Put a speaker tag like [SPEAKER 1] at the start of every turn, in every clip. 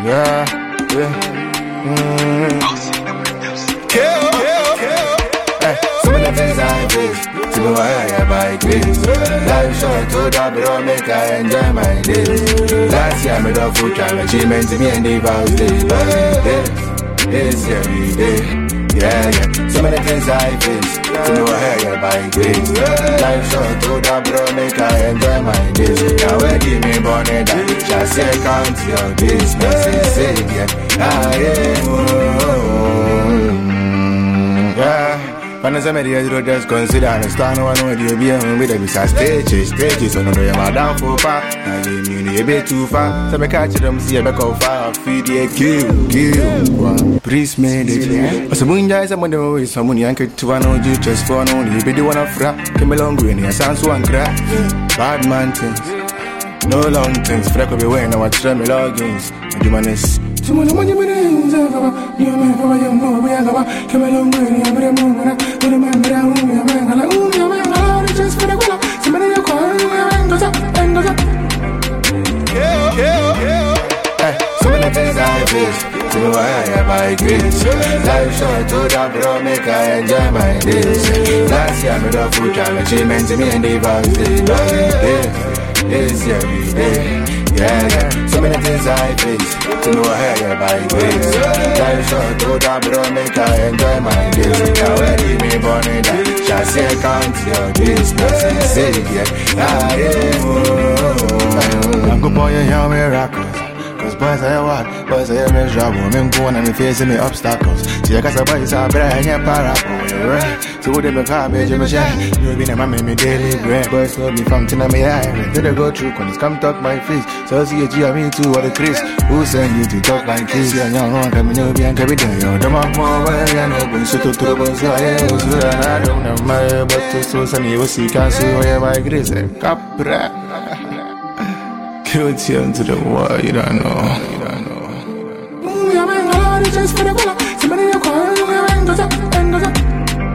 [SPEAKER 1] Some of the things I face, to go higher by grace. Life short, to that bro, make I enjoy my days. Last year I made a full time achievement to me and the vows day. This every day. Yeah. So many things I face, to go higher by grace. Life short, to that bro, make I enjoy my days. Now where give me money that shall say count your days. Mercy Savior, when I say me the just consider and stand one way you be on with the stages on the way down for far. I mean a bit too far. So me catch them see a back of fire, feed the kill. Priest made it. But some guys I'm on the way, someone yanked to one on you just for no you be the one of rap. Come along with me, sounds one crack. Bad man things. No long things, freck will be wearing our tremor logins. You man is too much money, but you man, for your move, we are going come along with me, I'm going to remember just for the color. Somebody you call and goes up and goes up. So many things I face, to go higher by grace. Life short, to that bro, make I enjoy my days. Last year I made a full time achievement to me and the vows day. This every day, yeah. So many things I face, to know higher by grace. Life short, to that bro, make I enjoy my days. Now where give me money that shall say count your days. Mercy Savior, I'm good boy, you're miracles. Cause boys are what? Boys are miserable. I'm going and facing me obstacles. See, I got some boys are brand new parapol. So they look hard, baby, you shine. You've been a man, me daily bread. Boys know me from Tina, me eye. Did I go through when it's come talk my face? So see a G, I mean too, or the Chris. Who send you to talk like this? Yeah, young one, come in, you'll be and carry down. You're the man, more, I know, but so to trouble. So I was good, and I don't know my, but to so sunny, you will see, can't see where my grace. Capra. Kill you into the war, you don't know. Just for the color, somebody you call and goes up and goes up.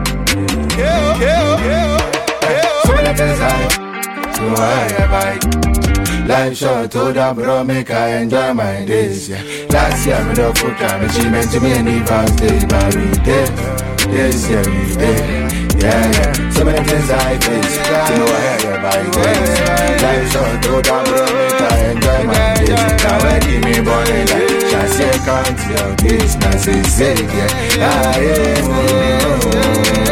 [SPEAKER 1] So many things so higher by life short, to that bro, make I enjoy my days. Yeah. Last year I made a full time achievement to me and the vows day by day. This every day. Yeah. So many things I face, to know higher by grace. Life short, to that bro, make I enjoy my days. Now where give me money like shall say count your days. Mercy Savior,